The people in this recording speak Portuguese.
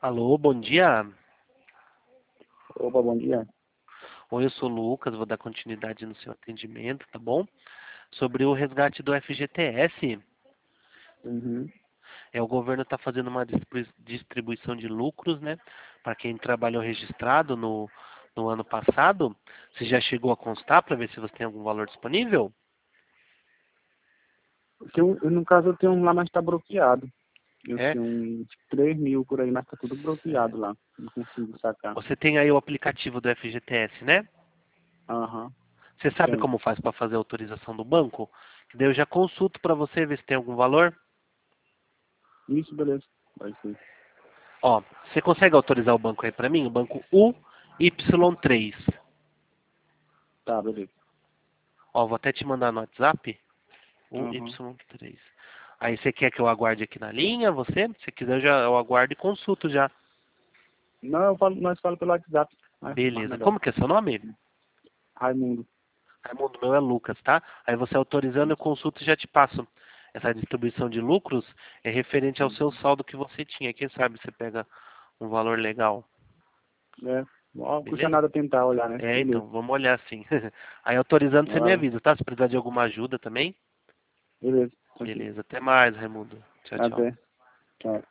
Alô, bom dia. Opa, bom dia. Oi, eu sou o Lucas, vou dar continuidade no seu atendimento, tá bom? Sobre o resgate do FGTS, Uhum. o governo está fazendo uma distribuição de lucros, né? Para quem trabalhou registrado no ano passado. Você já chegou a constar para ver se você tem algum valor disponível? No caso, eu tenho um lá, mas está bloqueado. Eu É? tenho uns 3 mil por aí, mas está tudo bloqueado lá. Não consigo sacar. Você tem aí o aplicativo do FGTS, né? Aham, Você sabe tem. como faz para fazer a autorização do banco? Que daí eu já consulto para você ver se tem algum valor. Isso, beleza. Vai ser. Ó, você consegue autorizar o banco aí para mim? O banco UY3. Tá, beleza. Ó, vou até te mandar no WhatsApp. Aham. UY3. Aí você quer que eu aguarde aqui na linha, você? Se quiser, eu aguardo e consulto já. Não, nós falamos pelo WhatsApp. Mais Beleza. melhor. Como que é seu nome? Raimundo. Raimundo, meu é Lucas, tá? Aí você autorizando, eu consulto e já te passo. Essa distribuição de lucros é referente ao seu Uhum. saldo que você tinha. Quem sabe você pega um valor legal. É. Não custa Beleza? nada tentar olhar, né? É, Beleza. então, vamos olhar sim. Aí autorizando, você me Valeu. avisa, tá? Se precisar de alguma ajuda também. Beleza. Tranquilo. Beleza. Até mais, Raimundo. Tchau, tchau. Até. Tchau.